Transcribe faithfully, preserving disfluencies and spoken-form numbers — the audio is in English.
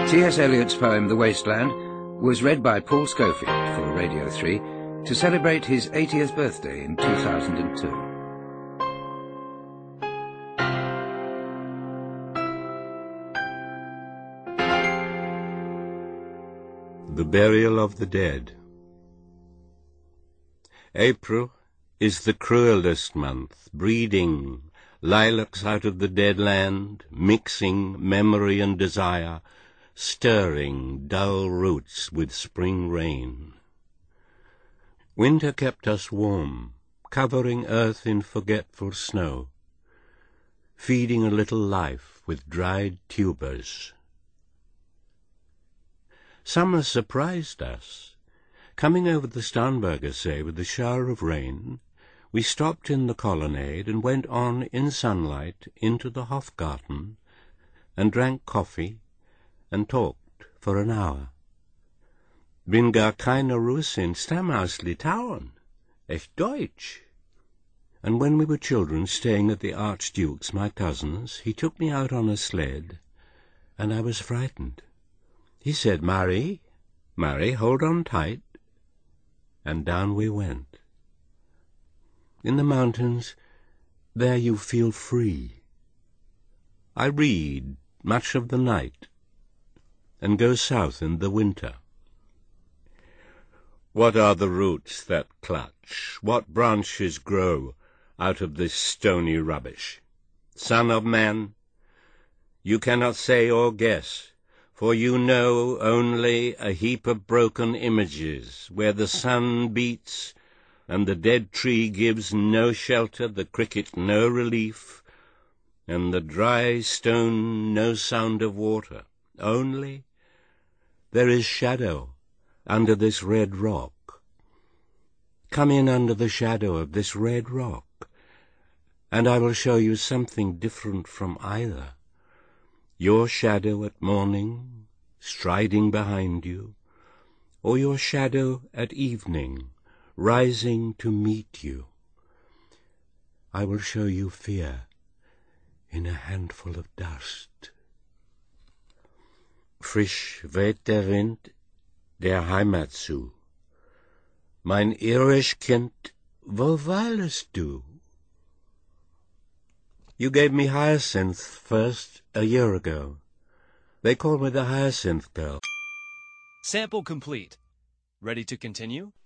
T S Eliot's poem The Wasteland was read by Paul Schofield for Radio three to celebrate his eightieth birthday in two thousand two. The Burial of the Dead. April is the cruelest month, breeding lilacs out of the dead land, mixing memory and desire, stirring dull roots with spring rain. Winter kept us warm, covering earth in forgetful snow, feeding a little life with dried tubers. Summer surprised us. Coming over the Starnberger See with a shower of rain, we stopped in the colonnade and went on in sunlight into the Hofgarten and drank coffee and talked for an hour. Bin gar keine Russin, stamm aus Litauen, echt Deutsch. And when we were children staying at the Archduke's, my cousin's, he took me out on a sled, and I was frightened. He said, Marie, Marie, hold on tight. And down we went. In the mountains, there you feel free. I read much of the night, and go south in the winter. What are the roots that clutch? What branches grow out of this stony rubbish? Son of man, you cannot say or guess, for you know only a heap of broken images, where the sun beats, and the dead tree gives no shelter, the cricket no relief, and the dry stone no sound of water. Only there is shadow under this red rock. Come in under the shadow of this red rock, and I will show you something different from either. Your shadow at morning, striding behind you, or your shadow at evening, rising to meet you. I will show you fear in a handful of dust. Frisch weht der Wind der Heimat zu. Mein irisch Kind, wo weilest du? You gave me Hyacinth first a year ago. They call me the Hyacinth Girl. Sample complete. Ready to continue?